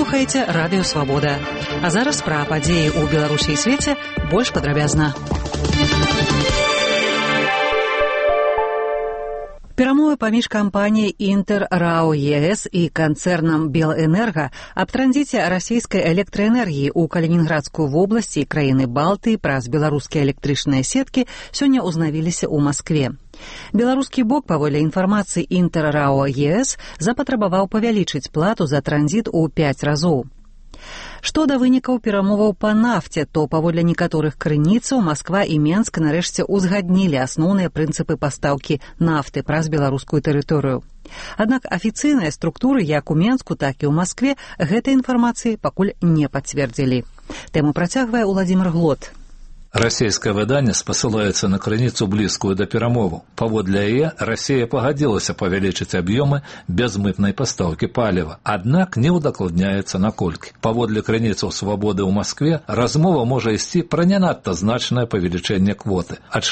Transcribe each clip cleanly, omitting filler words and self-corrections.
слухаеце радыё Свабода. А зараз пра падзеі ў Беларусі і свеце больш падрабязна. Перамовы паміж кампаніяй Інтэр РАО ЕС і канцэрнам Белэнерга аб транзіце расійскай электраэнергіі ў Калінінградскую вобласць і краіны Балтыі праз беларускія электрычныя сеткі сёння ўзнавіліся ў Маскве. Беларускі бок, паводле інфармацыі Інтэр РАО ЕС, запатрабаваў павялічыць плату за транзіт у 5 разоў. Што да вынікаў перамоваў па нафце, то паводле некаторых крыніцаў Масква і Менск нарэшце ўзгаднілі асноўныя прынцыпы пастаўкі нафты праз беларускую тэрыторыю. Аднак афіцыйныя структуры як у Менску, так і ў Маскве гэтай інфармацыі пакуль не пацвердзілі. Тэму працягвае Уладзімир Глот. Расійскае выданне спасылаецца на крыніцу блізкую да перамоваў. Паводле яе, Расія пагадзілася павялічыць аб'ёмы бязмытнай пастаўкі паліва, аднак не ўдакладняецца наколькі. Паводле крыніцаў «Свабоды» ў Маскве размова можа ісці пра не надта значнае павелічэнне квоты ад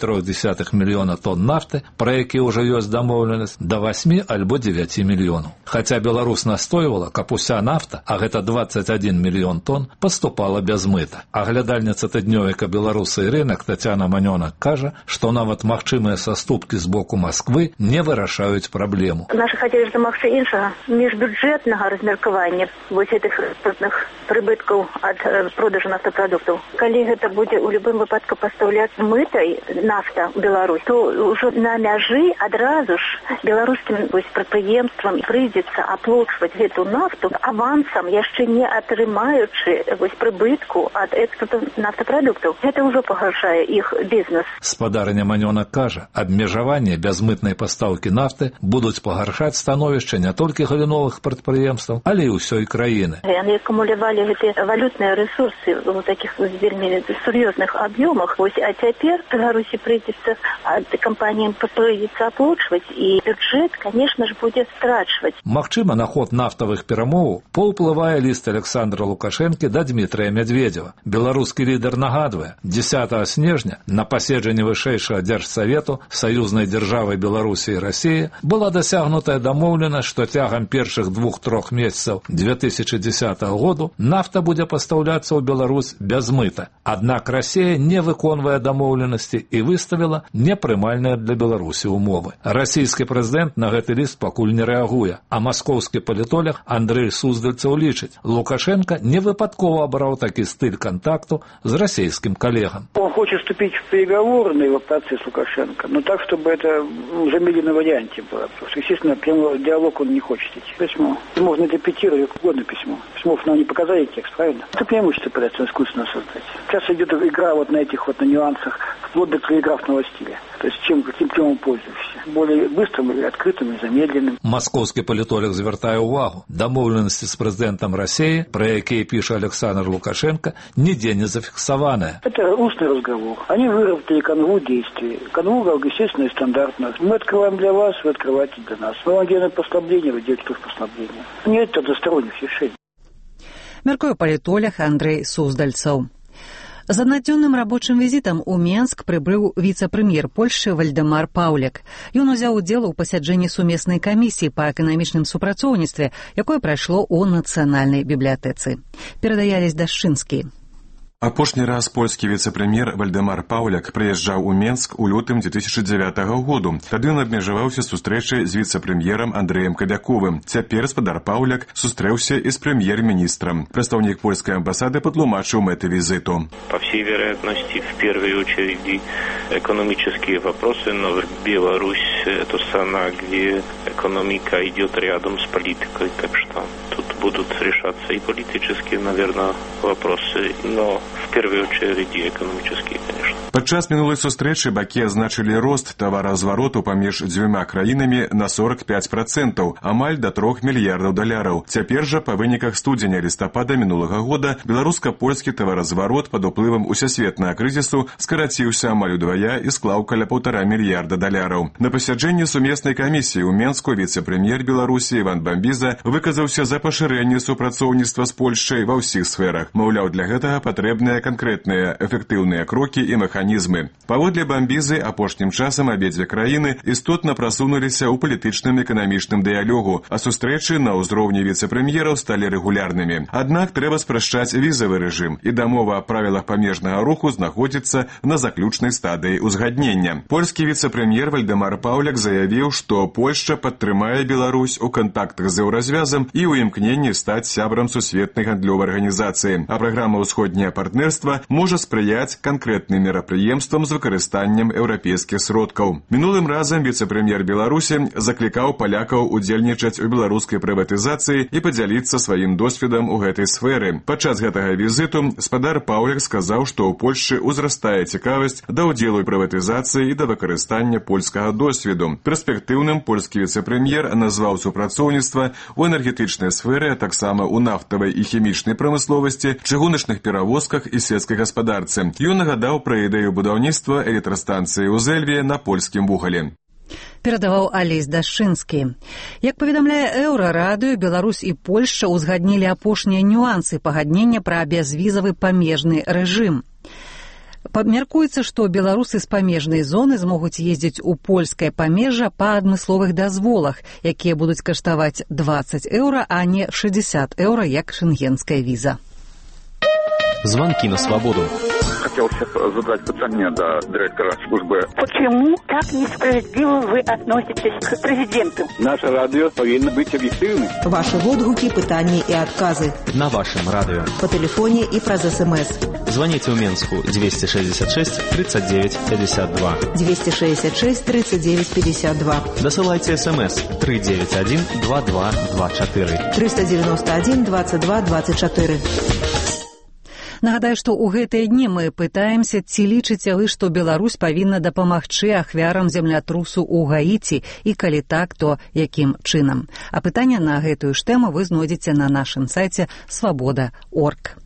6,3 мільёна тонн нафты, пра які ўжо ёсць дамоўленасць, да 8 альбо 9 мільёнаў. Хаця Беларусь настойвала, каб уся нафта, а гэта 21 мільён тонн, паступала без мыта. Аглядальніца тыднёвіка «Беларусы» і рынок Тацяна Манёнак кажа, што нават магчымыя саступкі з боку Масквы не вырашаюць праблему. Нашы хацелі ж дамагчы іншага міжбюджэтнага размеркавання вось гэтых экспартных прыбыткаў ад продажу нафтапрадуктаў. Калі гэта будзе ў любым выпадку пастаўляцца мытай нафта ў Беларусь, то ўжо на мяжы адразу ж беларускім прадпрыемствам прыйдзецца аплачваць гэту нафту авансам, яшчэ не атрымаючы прыбытку ад экспарту нафтапрадуктаў. Гэта ўжо пагаршае іх бізнес. Спадарня Манёнак кажа, абмежаванне бязмытнай пастаўкі нафты будуць пагаршаць становішча не толькі галіновых прадпрыемстваў, але і ўсёй краіны. Яны акумулявалі гэтыя валютныя рэсурсы ў такіх вельмі сур'ёзных аб'ёмах. А цяпер Беларусі прыйдзецца ад кампаніям прыйдзецца аплачваць, і бюджэт, конечно ж, будзе страчваць. Магчыма, на ход нафтавых перамоваў паўплывае ліст Александра Лукашэнкі да Дмітрыя Медведзева. Беларускі лідар нагадвае, 10 снежня на паседжанні вышэйшага дзяржсавету саюзнай дзяржавы Беларусі і Расіі была дасягнутая дамоўленасць, што цягам першых 2-3 месяцаў 2010 году нафта будзе пастаўляцца ў Беларусь без мыта. Аднак Расія не выконвае дамоўленасці і выставіла непрымальныя для Беларусі ўмовы. Расійскі прэзідэнт на гэты ліст пакуль не рэагуе, а маскоўскі палітолог Андрэй Суздальцаў лічыць, Лукашенко не выпадкова абраў такі стыль кантакту з российским коллегам. Он хочет вступить в переговорный процесс Лукашенко, но так, чтобы это в замедленном варианте было. Потому что, естественно, прямой диалог он не хочет идти. Письмо. Можно интерпретировать как угодно письмо. Письмо нам не показали текст, правильно? Это преимущество пытается искусственно создать. Сейчас идет игра на этих на нюансах, вплоть до телеграфного стиля. То есть каким темам пользуешься. Более быстрым или открытым, и замедленным. Маскоўскі палітолог звяртае ўвагу. Дамоўленасці з прэзідэнтам Расіі, пра якія піша Александр Лукашенко, нідзе не зафіксаваныя. Это устный разговор. Они выработали канву действий. Канву, естественно, и стандартно. Мы открываем для вас, вы открываете для нас. Мы вам делаем послабление, вы делаете тоже послабление. Нет односторонних решений. Мяркуе палітолог Андрэй Суздальцаў. З аднадзённым рабочым візітам у Менск прыбыў віцэ-прэм'ер Польшчы Вальдэмар Паўляк. Ён узяў удзел у пасяджэнні сумеснай камісіі па эканамічным супрацоўніцтве, якое прайшло ў нацыянальнай бібліятэцы. Перадае Алесь Дашчынскі. Апошні раз польскі віцэ-прэм'ер Вальдэмар Паўляк прыязджаў у Менск у лютым 2009 году. Тады ён абмежаваўся сустрэчай з віцэ-прэм'ерам Андрэем Кабяковым. Цяпер спадар Паўляк сустрэўся і з прэм'ер-міністрам. Прадстаўнік польскай амбасады патлумачыў мэты візіту. По всей вероятности, в первой очереди экономические вопросы, но Беларусь – это страна, где экономика идет рядом с политикой, так что тут будут решаться и политические, наверное, вопросы, но в первую очередь экономические, конечно. Падчас мінулай сустрэчы бакі азначылі рост таваразвароту паміж дзвюма краінамі на 45%, амаль да 3 мільярдаў даляраў. Цяпер жа па выніках студзеня-лістапада мінулага года беларуска-польскі таваразварот пад уплывам усесветнага крызісу скараціўся амаль удвая і склаў каля 1,5 мільярда даляраў. На пасяджэнні сумеснай камісіі ў Менску віцэ-прэм'ер Беларусі Іван Бамбіза выказаўся за пашырэнне супрацоўніцтва з Польшчай ва ўсіх сферах. Маўляў, для гэтага патрэбныя канкрэтныя эфектыўныя крокі і механізмы механізмы. Паводле Бамбізы, апошнім часам абедзве краіны істотна прасунуліся ў палітычным і эканамічным дыялогу, а сустрэчы на ўзроўні віцэ-прэм'ераў сталі рэгулярнымі. Аднак трэба спрашчаць візавы рэжым, і дамова аб правілах памежнага руху знаходзіцца на заключнай стадыі ўзгаднення. Польскі віцэ-прэм'ер Вальдэмар Паўляк заявіў, што Польшча падтрымае Беларусь у кантактах з еўразвязам і ў імкненні стаць сябрам сусветнай гандлёвай арганізацыі, а праграма «Усходняе партнерства» можа спрыяць канкрэтным мерапрыемствам з выкарыстаннем еўрапейскіх сродкаў. Мінулым разам віцэ-прэм'ер Беларусі заклікаў палякаў удзельнічаць у беларускай прыватызацыі і падзяліцца сваім досведам у гэтай сферы. Падчас гэтага візіту спадар Паўляк сказаў, што ў Польшчы ўзрастае цікавасць да ўдзелу ў прыватызацыі і да выкарыстання польскага досведу. Перспектыўным польскі віцэ-прэм'ер назваў супрацоўніцтва ў энергетычнай сферы, а таксама ў нафтавай і хімічнай прамысловасці, чыгуначных перавозках і сельскай гаспадарцы. Ён нагадаў пра ідэю будаўніцтва электрастанцыі ў Зэльве на польскім вугале. Перадаваў Алесь Дашчынскі. Як паведамляе Еўрарадыё, Беларусь і Польшча ўзгаднілі апошнія нюансы пагаднення пра бязвізавы памежны рэжым. Мяркуецца, што беларусы з памежнай зоны змогуць ездзіць у польскае памежжа па адмысловых дазволах, якія будуць каштаваць 20 еўра, а не 60 еўра, як шенгенская віза. Звонки на свободу. Хотел задать питание до директора службы. Почему так несправедливо вы относитесь к президенту? Наше радио повинно быть объективным. Ваши отгуки, пытания и отказы. На вашем радио. По телефоне и про СМС. Звоните в Минску 266 39 52. 266 39 52. Досылайте СМС 391 22 24. 391 22 24. Нагадаю, што ў гэтыя дні мы пытаемся, ці лічыце вы, што Беларусь павінна дапамагчы ахвярам землятрусу ў Гаіці, і калі так, то якім чынам? А пытанне на гэтую ж тэму вы знойдзеце на нашым сайце «Свобода.орг».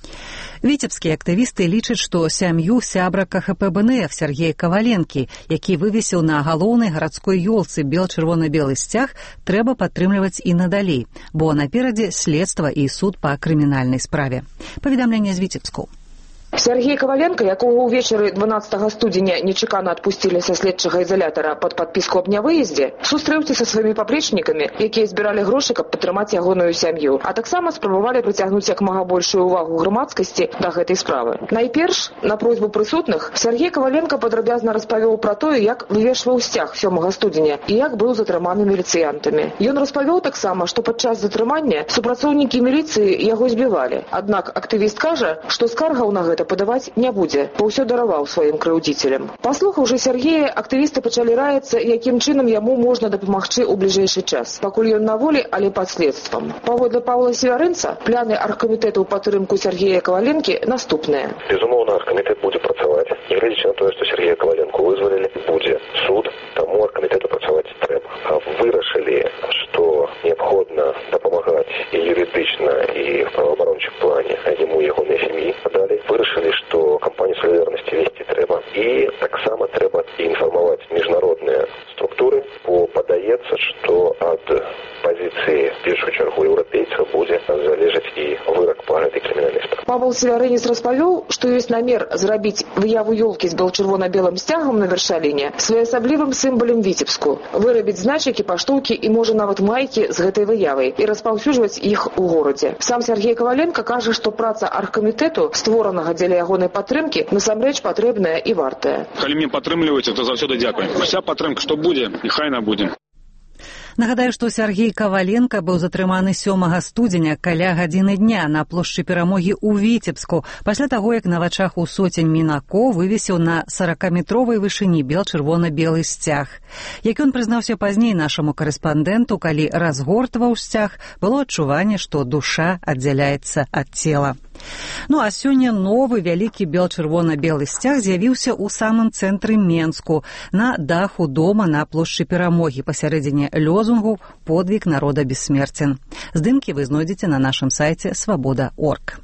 Віцебскія актывісты лічаць, што сям'ю сябра КХП БНФ Сергея Каваленкі, які вывесіў на галоўнай гарадской ёлцы бел-чырвона-белы сцяг, трэба падтрымліваць і надалей, бо наперадзе следства і суд па крымінальнай справе. Паведамленне з Віцебскаў. Сергей Коваленко, якого увечары 12 студзеня нечакана адпусцілі са следчага ізалятара пад падпіску аб нявыездзе, сустрэўся са сваімі папречнікамі, якія збіралі грошы, каб падтрымаць ягоную сям'ю, а таксама спрабавалі прыцягнуць як мага большую ўвагу грамадскасці да гэтай справы. Найперш, на просьбу прысутных, Сергей Коваленко падрабязна распавёў пра тое, як вывешваў сцяг 7 студзеня і як быў затрыманы міліцыянтамі. Ён распавёў таксама, што падчас затрымання супрацоўнікі міліцыі яго збівалі. Аднак актывіст кажа, што скаргаў на гэта падаваць не будзе, бо ўсё дараваў сваім крыўдзіцелям. Паслухаўшы Сергея, актывісты пачалі раіцца, якім чынам яму можна дапамагчы ў бліжэйшы час, пакуль ён на волі, але пад следствам. Паводле Паўла Севярынца, пляны аргкамітэту ў падтрымку Сергея Коваленкі наступныя. Безумоўна, аргкамітэт будзе працаваць. Нягледзячы на тое, што Сергея Коваленку вызвалілі, будзе суд, таму аргкамітэту працаваць трэба. А вырашылі, што неабходна дапамагаць і юрыдычна, і в праваабарончым плане яму і ягонай сям'і. Далей вырашылі, што кампанію салідарнасці весці трэба. І таксама трэба інфармаваць міжнародныя структуры, бо падаецца, што ад пазіцыі, в першую чаргу, еўрапейцаў будзе залежаць і вырак па гэтай крымінальнай справе. Павел Севярынец распавёў, што ёсць намер зрабіць выяву ёлкі з бел-чырвона-белым сцягам на вяршаліне своеасаблівым сімвалем Віцебску, вырабіць значыкі, паштоўкі і, можа, нават майкі з гэтай выявай і распаўсюджваць іх у горадзе. Сам Сергей Коваленко кажа, што праца аргкамітэту, створанага дзеля ягонай падтрымкі, насамрэч патрэбная і вартая. Калі мне падтрымліваеце, то заўсёды дзякуй. Уся падтрымка, што будзе, і хай на будзе. Нагадаю, што Сергей Коваленко быў затрыманы 7 студзеня каля гадзіны дня на плошчы Перамогі ў Віцебску, пасля таго, як на вачах у сотень мінакоў вывесіў на 40-метровай вышыні бел-чырвона-белы сцяг. Як ён прызнаўся пазней нашаму карэспандэнту, калі разгортваў сцяг, было адчуванне, што душа аддзяляецца ад цела. Ну а сёння новы вялікі бел-чырвона-белы сцяг з'явіўся ў самым цэнтры Менску, на даху дома на плошчы Перамогі, пасярэдзіне лозунгу «Подвиг народа бессмертен». Здымкі вы знойдзеце на нашым сайце «Свобода.орг».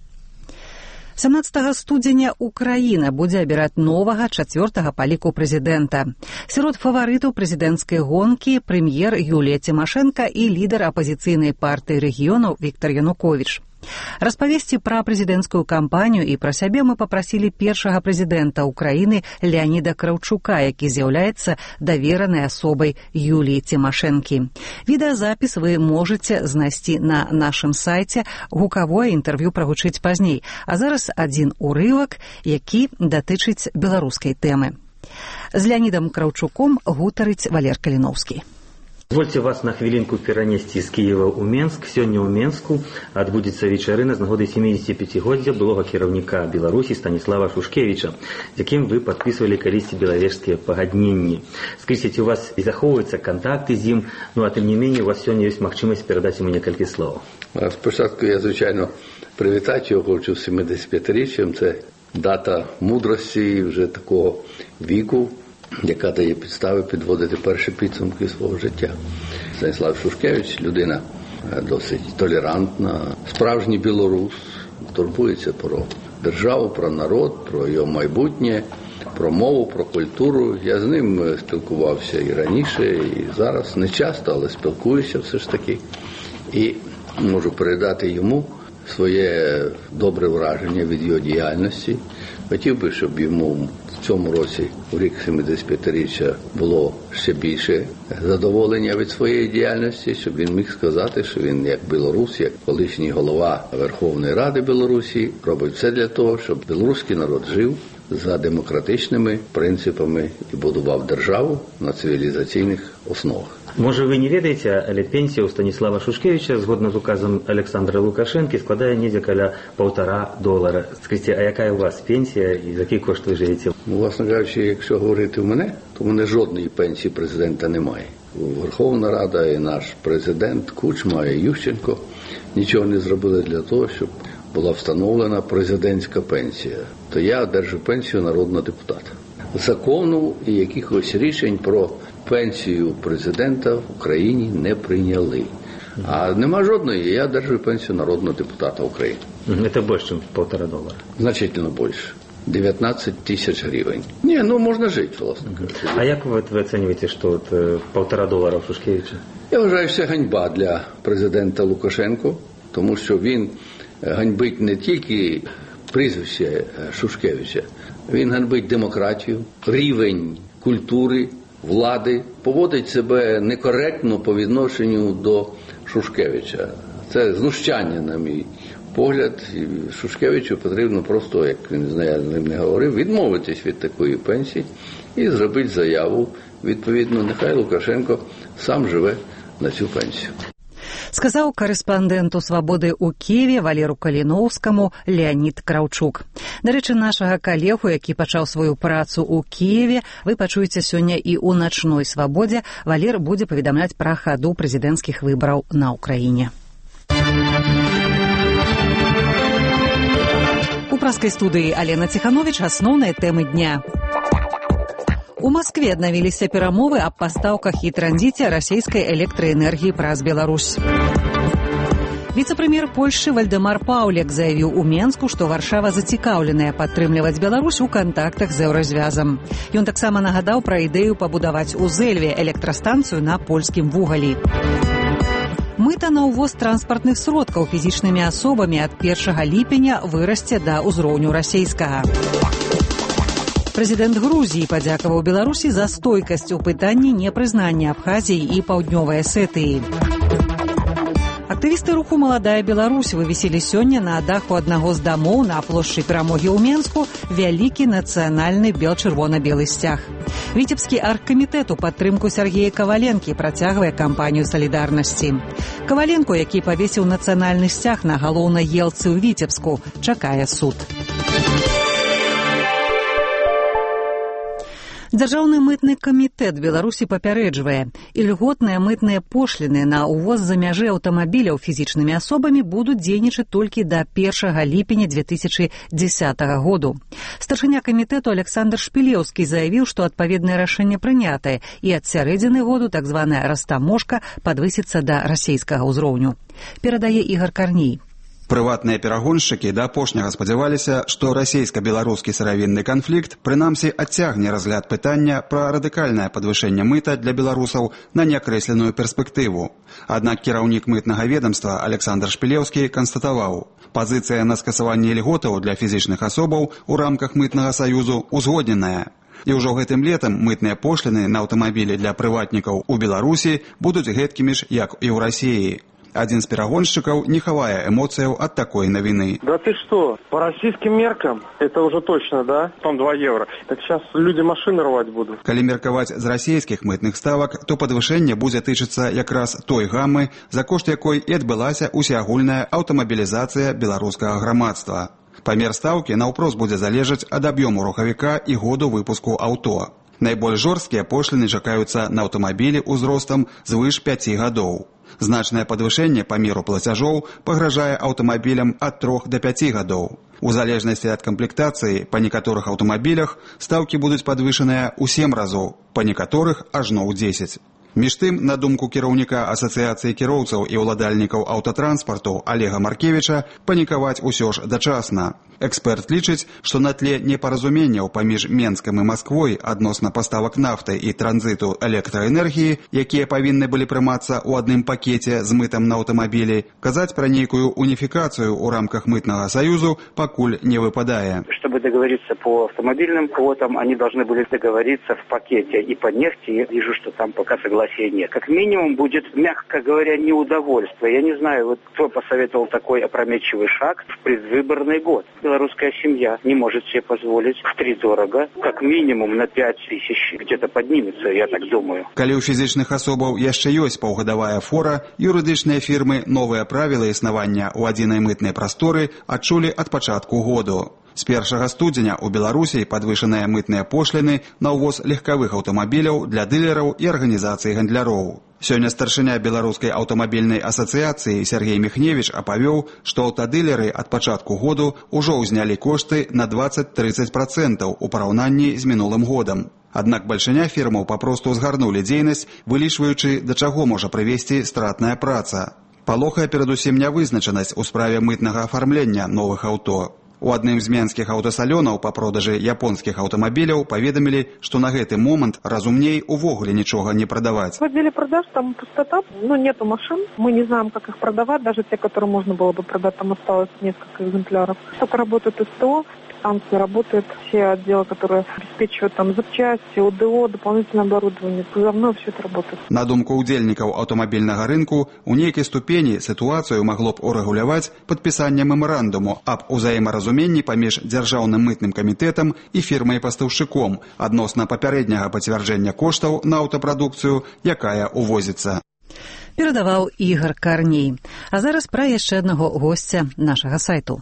17 студзеня Украіна будзе абіраць новага 4-га па ліку прэзідэнта. Сярод фаварытаў прэзідэнцкай гонкі прэм'ер Юлія Цімашэнка і лідар апазіцыйнай партыі рэгіёнаў Віктар Януковіч. Распавесці пра прэзідэнцкую кампанію і пра сябе мы папрасілі першага прэзідэнта ўкраіны Леаніда Краўчука, які з'яўляецца даверанай асобай Юліі Цімашэнкі. Відэазапіс вы можаце знайсці на нашым сайце, гукавое інтэрв'ю прагучыць пазней. А зараз адзін урывак, які датычыць беларускай тэмы. З Леанідам Краўчуком гутарыць Валер Каліноўскі. Позвольте вас на хвілінку перанесці з Киева ў Менск. Сёння ў Менску адбудзецца вечарына з нагоды 75-годдзя былога кіраўніка Беларусі Станіслава Шушкевіча, з якім вы падпісвалі калісьці белавежскія пагадненні. Скажыце, у вас захоўваюцца кантакты з ім, а тым не меней у вас сёння ёсць магчымасць перадаць яму некалькі слоў. Спочатку я, звичайно, привітати його хочу з 75-річчям. Це дата мудрості вже такого віку, яка дає підстави підводити перші підсумки свого життя. Станіслав Шушкевич – людина досить толерантна, справжній білорус, турбується про державу, про народ, про його майбутнє, про мову, про культуру. Я з ним спілкувався і раніше, і зараз. Не часто, але спілкуюся все ж таки. І можу передати йому своє добре враження від його діяльності. Хотів би, щоб йому в цьому році, у рік 75-річчя, було ще більше задоволення від своєї діяльності, щоб він міг сказати, що він як білорус, як колишній голова Верховної Ради Білорусі, робить все для того, щоб білоруський народ жив за демократичними принципами і будував державу на цивілізаційних основах. Може, ви не ведаєте, але пенсія у Станіслава Шушкевича, згодно з указом Олександра Лукашенки, складає недзе каля $1,5. Скажіть, а яка у вас пенсія і за який кошт ви живете? Власне кажучи, якщо говорити в мене, то в мене жодної пенсії президента немає. Верховна Рада і наш президент Кучма і Ющенко нічого не зробили для того, щоб була встановлена президентська пенсія. То я одержу пенсію народного депутата. Закону і якихось рішень про пенсію президента в Україні не прийняли. А нема жодної, я одержую пенсію народного депутата України. Це більше, ніж $1,5. Значительно більше. 19 тисяч гривень. Ні, можна жити, власне кажучи. А як ви оцінюєте, що $1,5 Шушкевича? Я вважаю, що це ганьба для президента Лукашенко, тому що він ганьбить не тільки прізвище Шушкевича, він ганьбить демократію, рівень культури, влади, поводить себе некоректно по відношенню до Шушкевича. Це знущання, на мій погляд. Шушкевичу потрібно просто, як він знає, з ним не говорив, відмовитись від такої пенсії і зробити заяву. Відповідно, нехай Лукашенко сам живе на цю пенсію. Сказаў корэспандэнту «Свабоды» ў Киеве Валеру Каліноўскаму Леанід Краўчук. Дарэчы, нашага калегу, які пачаў сваю працу ў Киеве, вы пачуеце сёння і ў начной «Свабодзе». Валер будзе паведамляць пра хаду прэзідэнцкіх выбараў на Ўкраіне. У праскай студыі Алена Ціхановіч асноўныя тэмы дня. У Маскве аднавіліся перамовы аб пастаўках і транзіце расійскай электраэнергіі праз Беларусь. Віцэ-прэм'ер Польшчы Вальдэмар Паўлек заявіў у Менску, што Варшава зацікаўленая падтрымліваць Беларусь у кантактах з еўразвязам. Ён таксама нагадаў пра ідэю пабудаваць у Зэльве электрастанцыю на польскім вугалі. Мыта на ўвоз транспартных сродкаў фізічнымі асобамі ад 1 ліпеня вырасце да ўзроўню расейскага. Прэзідэнт Грузіі падзякаваў Беларусі за стойкасць у пытанні непрызнання Абхазіі і Паўднёвай Асетыі. Актывісты руху «Маладая Беларусь» вывесілі сёння на даху аднаго з дамоў на плошчы Перамогі ў Менску вялікі нацыянальны бел-чырвона-белы сцяг. Віцебскі аргкамітэт у падтрымку Сергея Каваленкі працягвае кампанію салідарнасці. Каваленко, які павесіў нацыянальны сцяг на галоўнай елцы ў Віцебску, чакае суд. Дзяржаўны мытны камітэт Беларусі папярэджвае, ільготныя мытныя пошліны на ўвоз за мяжы аўтамабіляў фізічнымі асобамі будуць дзейнічаць толькі да 1 ліпеня 2010 году. Старшыня камітэту Александр Шпілеўскі заявіў, што адпаведнае рашэнне прынятае, і ад сярэдзіны году так званая растаможка падвысіцца да расейскага ўзроўню. Перадае Ігор Карней. Прыватныя перагоншчыкі да апошняга спадзяваліся, што расійска-беларускі сыравінны канфлікт прынамсі адцягне разгляд пытання пра радыкальнае падвышэнне мыта для беларусаў на неакрэсленую перспектыву. Аднак кіраўнік мытнага ведомства Александр Шпілеўскі канстатаваў, пазіцыя на скасаванне льготаў для фізічных асобаў у рамках мытнага саюзу узгодненая. І ўжо гэтым летам мытныя пошліны на аўтамабілі для прыватнікаў у Беларусі будуць гэткімі ж, як і ў Расіі. Один з перагоншчыкаў не хавае эмоцыяў ад такой навіны. Да ты что, по российским меркам, это уже точно, да? Там 2 евро. Так сейчас люди машины рвать будут. Калі меркаваць з расійскіх мытных ставак, то падвышэнне будзе тычыцца якраз той гаммы, за кошт якой і адбылася усеагульная аўтамабілізацыя беларускага грамадства. Памер стаўкі наўпрост будзе залежаць ад аб'ёму рухавіка і году выпуску аўто. Найбольш жорсткія пошліны чакаюцца на аўтамабілі ўзростам звыш 5 гадоў. Значнае падвышэнне памеру плацяжоў пагражае аўтамабілям ад 3 до 5 гадоў. У залежнасці ад камплектацыі па некаторых аўтамабілях стаўкі будуць падвышаныя ў 7 разоў, па некаторых ажно ў 10. Між тым, на думку кіраўніка Асацыяцыі кіроўцаў і ўладальнікаў аўтатранспарту Олега Маркевіча, панікаваць усё ж дачасна. Эксперт лічыць, што на тле непаразуменняў паміж Менскам і Масквой адносна паставак нафты і транзіту электраэнергіі, якія павінны былі прымацца ў адным пакеце з мытам на аўтамабілі, казаць пра нейкую унификацию ў рамках мытнага саюзу пакуль не выпадае. Чтобы договориться по автомобильным квотам, они должны были договориться в пакете и по нефти. Я вижу, что там пока согласия нет. Как минимум будет, мягко говоря, неудовольствие. Я не знаю, вот кто посоветовал такой опрометчивый шаг в предвыборный год. Белорусская семья не может себе позволить втридорого, как минимум на 5 тысяч где-то поднимется, я так думаю. Калі ў фізічных асобаў яшчэ ёсць паўгадавая фора, юрыдычныя фірмы новыя правілы існавання ў адзінай мытнай прасторы адчулі ад пачатку году. З 1 студзеня ў Беларусі падвышаныя мытныя пошліны на ўвоз легкавых аўтамабіляў для дылераў і арганізацый гандляроў. Сёння старшыня Беларускай аўтамабільнай асацыяцыі Сергей Міхневіч апавёў, што аўтадылеры ад пачатку году ўжо ўзнялі кошты на 20-30% у параўнанні з мінулым годам. Аднак бальшыня фірмаў папросту згарнулі дзейнасць, вылічваючы, да чаго можа прывесці стратная праца. Палохае перадусім нявызначанасць у справе мытнага афармлення новых аўто. У адным з менскіх аўтасалёнаў па продажы японскіх аўтамабіляў паведамілі, што на гэты момант разумней увогуле нічога не продавать. В отделе продаж там пустота, нету машин. Мы не знаем, как их продавать, даже те, которые можно было бы продать, там осталось несколько экземпляров. Только работает СТО, станции работают все отделы, которые обеспечивают там запчасти, ОДО, дополнительное оборудование. Давно все это работает. На думку удзельнікаў аўтамабільнага рынку, у нейкай ступені сітуацыю магло б урэгуляваць падпісанне мемарандуму аб узаемаразуменні паміж дзяржаўным мытным камітэтам і фірмай-пастаўшчыком адносна папярэдняга пацвярджэння коштаў на аўтапрадукцыю, якая увозіцца. Перадаваў Ігор Карней. А зараз пра яшчэ аднаго госця нашага сайту.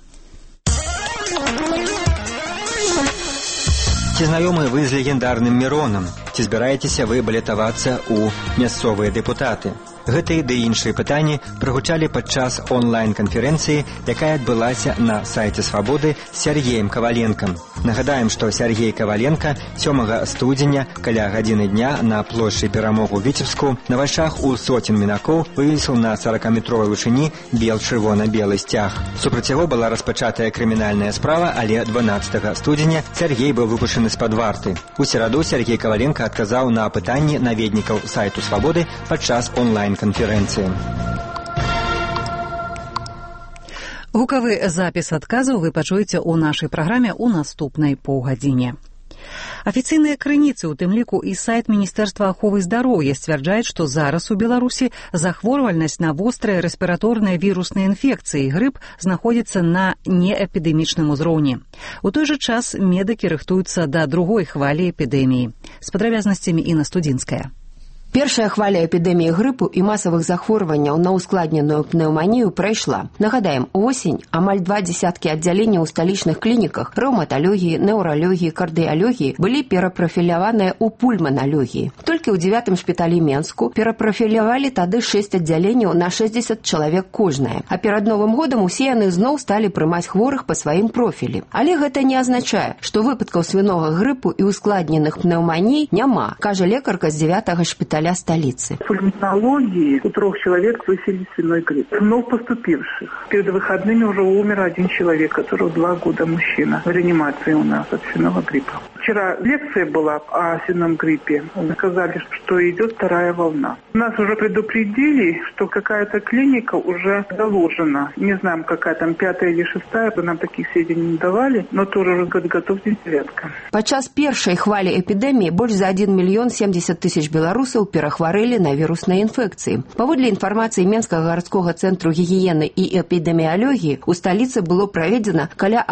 Ці знаёмы вы з легендарным Міронам? Ці збіраецеся вы балятавацца ў мясцовыя дэпутаты? Гэтыя ды іншыя пытанні прагучалі падчас онлайн-канферэнцыі, якая адбылася на сайце Свабоды з Сергеем Каваленкам. Нагадаем, што Сергей Каваленка 7 студзеня каля гадзіны дня на плошчы Перамог у Віцебску на вачах у сотен мінакоў вывесіў на 40-метровай вышыні бел-чырвона-белы сцяг. Супраць яго была распачатая крымінальная справа, але 12 студзеня Сергей быў выпушчаны з-пад варты. У сераду Сергей Каваленка адказаў на пытанні наведнікаў сайту Свабоды падчас онлайн-канферэнцыі. Гукавы запіс адказаў вы пачуеце ў нашай праграме ў наступнай паўгадзіне. Афіцыйныя крыніцы, у тым ліку і сайт Міністэрства аховы здароўя, сцвярджаюць, што зараз у Беларусі захворвальнасць на вострыя рэспіраторныя вірусныя інфекцыі і грып знаходзіцца на неэпідэмічным узроўні. У той жа час медыкі рыхтуюцца да другой хвалі эпідэміі. З падрабязнасцямі Інна Студзінская. Першая хваля эпідэміі грыпу і масавых захворванняў на ускладненую пнеўманію прайшла. Нагадаем, увосень амаль 20 аддзяленняў у сталічных клініках рэўматалогіі, неўралогіі, кардыялогіі былі перапрафіляваныя ў пульманалогіі. Толькі ў 9-м шпіталі Менску перапрафілявалі тады 6 аддзяленняў на 60 чалавек кожнае. А перад Новым годам усе яны зноў сталі прымаць хворых па сваім профілі. Але гэта не азначае, што выпадкаў свінога грыпу і ускладненых пнеўманій няма, кажа лекарка з 9-го шпіталя каля столицы. В пульмонологии у 3 человек выявили свиной грипп. Вновь поступивших. Перед выходными уже умер 1 человек, который 2 года мужчина. В реанимации у нас от свиного гриппа. Вчера лекция была о свином гриппе. Сказали, что идет 2-я волна. Нас уже предупредили, что какая-то клиника уже заложена. Не знаем, какая там, 5-я или 6-я. Нам таких сведений не давали, но тоже уже готовьтесь девятка. Падчас першай хвалі эпідэміі больш за 1 мільён 70 тысяч беларусаў перахварэлі на вірусныя інфекцыі. Паводле інфармацыі Менскага гарадскога цэнтру гігіены і эпідэміялогіі, у сталіцы было праведзена каля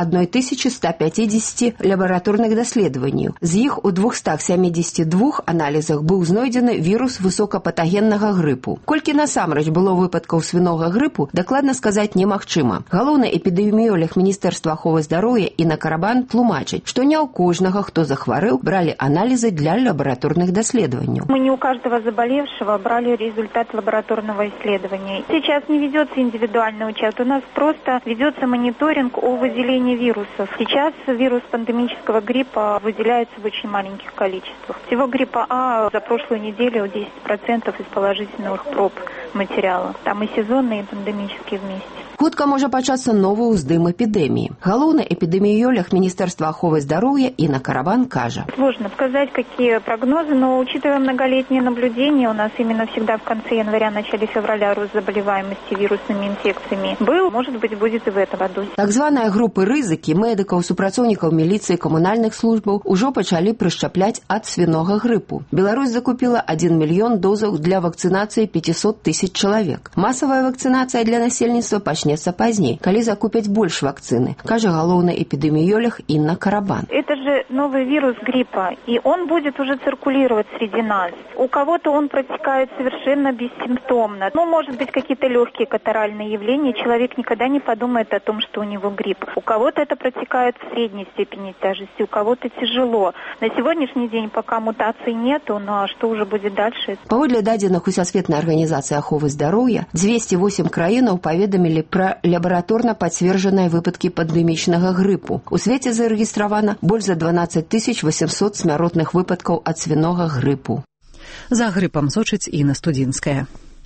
1150 лабараторных даследаванняў. З іх у 272 аналізах быў знойдзены вірус высокапатагеннага грыпу. Колькі насамрэч было выпадкаў свінога грыпу, дакладна сказаць немагчыма. Галоўны эпідэміёлог Міністэрства аховы здароўя Інна Карабан тлумачыць, што не ў кожнага, хто захварэў, бралі анализы для лабораторных исследований. Мы не у каждого заболевшего брали результат лабораторного исследования. Сейчас не ведется индивидуальный учет, у нас просто ведется мониторинг о выделении вирусов. Сейчас вирус пандемического гриппа выделяется в очень маленьких количествах. Всего гриппа А за прошлую неделю 10% из положительных проб материала. Там и сезонные, и пандемические вместе. Хутка можа пачацца новы ўздым эпідэміі. Галоўны эпідэміёлог Міністэрства аховы здароўя Інна Карабан кажа. Сложно сказать, какие прогнозы, но учитывая многолетние наблюдения, у нас именно всегда в конце января, начале февраля рост заболеваемости вирусными инфекциями был, может быть, будет и в этом году. Так званыя групы рызыкі медыкаў, супрацоўнікаў міліцыі, камунальных службаў ужо пачалі прышчапляць ад свінога грыпу. Беларусь закупіла 1 мільён дозаў для вакцынацыі 500 тысяч чалавек. Масавая вакцынацыя для насельніцтва пачнецца пазней, калі закупяць больш вакцыны, кажа галоўны эпідэміёлог Інна Карабан. Это же новый вирус гриппа, и он будет уже циркулировать среди нас. У кого-то он протекает совершенно бессимптомно. Ну, может быть, какие-то легкие катаральные явления. Человек никогда не подумает о том, что у него грипп. У кого-то это протекает в средней степени тяжести, у кого-то тяжело. На сегодняшний день пока мутаций нету, но что уже будет дальше? Паводле дадзеных Усесветнай арганізацыі аховы здароўя, 208 краінаў паведамілі пра лабараторна пацверджаныя выпадкі пандэмічнага грыпу. У свеце зарэгістравана больш за 12 800 смяротных выпадкаў ад свінога грыпу. За грыпам сочыць Інна Студзінская.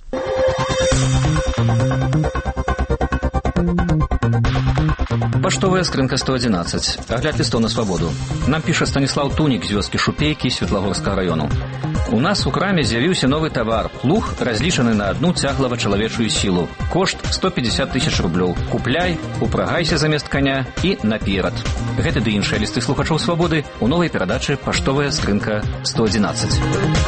Паштовая скрынка 111. Агляд лістоў на свабоду. Нам піша Станіслаў Тунік з вёскі Шупейкі Светлагорскага раёну. У нас у краме з'явіўся новы тавар. Плуг, разлічаны на одну цяглава-чалавечую сілу. Кошт 150 тысяч рублёў. Купляй, упрагайся замест коня і наперад. Гэты ды іншыя лісты слухачоў свабоды у новай перадачы «Паштовая скрынка 111».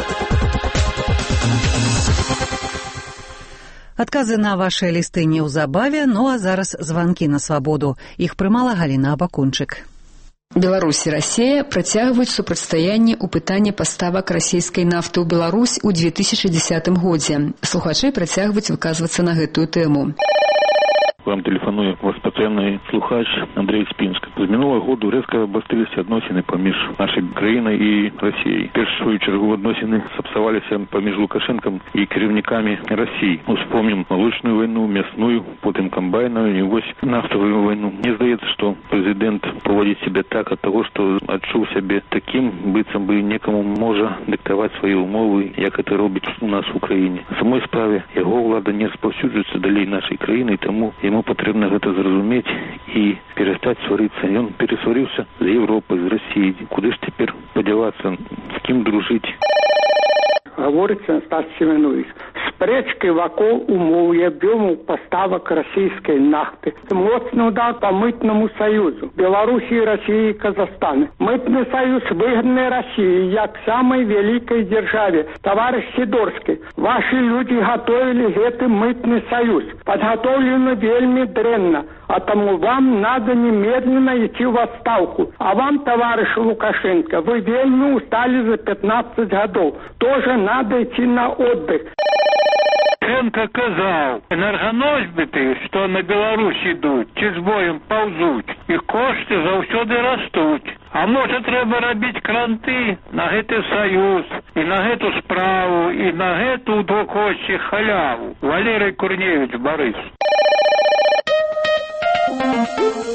Адказы на вашыя лісты неўзабаве, ну а зараз званкі на свабоду. Іх прымала Галіна Абакунчык. Беларусь і Расія працягваюць супрацьстаянне ў пытанні паставак расійскай нафты ў Беларусь у 2010 годзе. Слухачы працягваюць выказвацца на гэтую тэму. Вам тэлефануе ваш патэнны слухач Андрей Спінск. З мінулага году рэзка абвастрыліся адносіны паміж нашай краінай і Расіяй. Першую чаргу адносіны сапсаваліся паміж Лукашэнкам і кіраўнікамі Расіі. Успомнім малочную вайну, мясную, потым камбайную і вось нафтавую вайну. Мне здаецца, што прэзідэнт поводзіць сябе так ад таго, што адчуў сябе такім, быццам бы некаму можа дыктаваць свае ўмовы, як это робіць у нас у краіне. На самой справе яго ўлада не распаўсюджваецца далей нашай краіны, таму яму патрэбна гэта зразумець і перастаць сварыцца. Ён перасварыўся з Европой, з Россией. Куды ж цяпер падзявацца, з кім дружыць? Гаворыцца Стас Семенович. Спрэчкі вакол умоў і аб'ёмаў паставак расійскай нафты. Моцны удар па мытнаму саюзу Беларусі, Расіі і Казахстана. Мытны саюз выгадны Расіі як самай вялікай дзяржаве. Таварыш Сідорскі, вашы людзі гатовілі гэты мытны саюз. Падгатоўлены вельмі дрэнна. А тому вам надо немедленно идти в отставку. А вам, товарищ Лукашенко, вы вельми устали за 15 годов. Тоже надо идти на отдых. Лукашенко казаў, энерганосьбіты, што на Беларусь ідуць, ці з боем паўзуць, іх кошты заўсёды растуць. А можа трэба рабіць кранты на гэты саюз, і на гэту справу, і на гэту двухосці халяву. Валерый Курневич, Борис.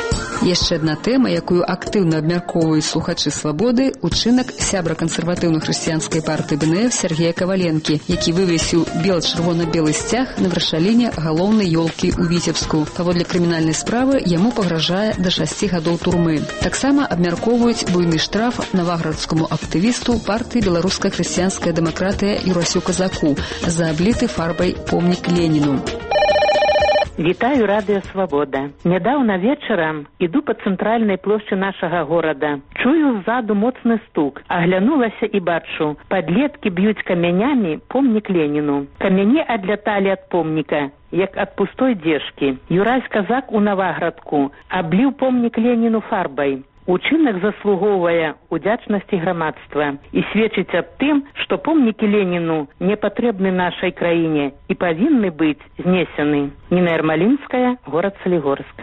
Яшчэ адна тэма, якую актыўна абмяркоўваюць слухачы «Свабоды» – учынак сябра кансерватыўна-хрысціянскай партыі БНФ Сергея Каваленкі, які вывесіў бел-чырвона-белы сцяг на вяршаліне галоўнай ёлкі ў Віцебску. Паводле крымінальнай справы яму пагражае да 6 гадоў турмы. Таксама абмяркоўваюць буйны штраф наваградскаму актывісту партыі «Беларуская хрысціянская дэмакратыя» Юрасю Казаку за абліты фарбай помнік Леніну. Вітаю радыё «Свабода». Нядаўна вечарам іду па цэнтральнай плошчы нашага горада. Чую ззаду моцны стук. Аглянулася і бачу. Падлеткі б'юць камянямі помнік Леніну. Камяні адляталі ад помніка, як ад пустой дзежкі. Юрась Казак у Наваградку абліў помнік Леніну фарбай. Учынак заслугоўвае удзячнасці грамадства і сведчыць аб тым, што помнікі Леніну не патрэбны нашай краіне і павінны быць знесены. Ніна Ярмалінская, горад Салігорск.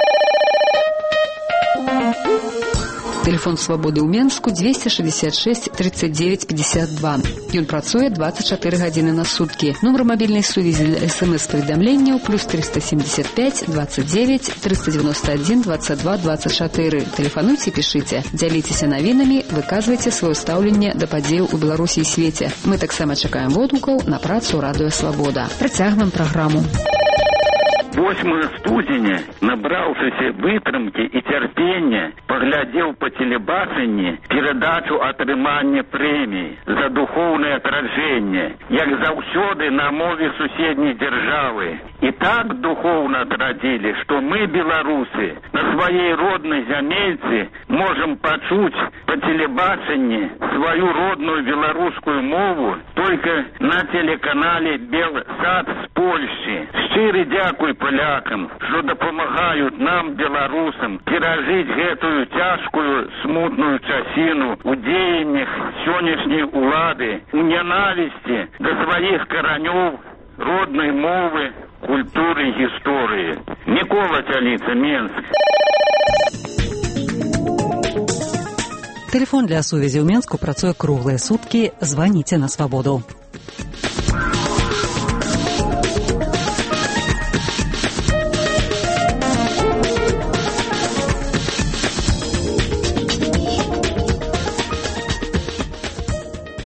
Тэлефон «Свабоды» ў Менску 266 39 52. Ён працуе 24 гадзіны на суткі. Нумар мабільнай сувязі для СМС-паведамленняў + 375 29 391 22 24. Тэлефануйце, пішыце, дзяліцеся навінамі, выказвайце сваё стаўленне да падзеяў у Беларусі і свеце. Мы таксама чакаем водгукаў на працу радыё «Свабода». Працягваем праграму. 8 студзеня, набраўшыся вытрымкі і цярпення, паглядзеў па тэлебачанні перадачу атрымання прэміі за духоўнае адраджэнне, як заўсёды на мове суседняй дзяржавы. І так духоўна адрадзілі, што мы, беларусы, на сваёй роднай зямельцы можам пачуць па тэлебачанні сваю родную беларускую мову толькі на телеканале «Белсад» з Польшчы. Шчыры дзякуй полякам, што дапамагаюць нам, беларусам, перажыць гэтую цяжкую, смутную часіну у дзеяннях сённяшняй улады, у нянавісці да сваіх каранёў, роднай мовы, культуры і гісторыі. Мікола Цяліца, Менск. Телефон для сувязі ў Менску працуе круглыя суткі. Званіце на «Свабоду».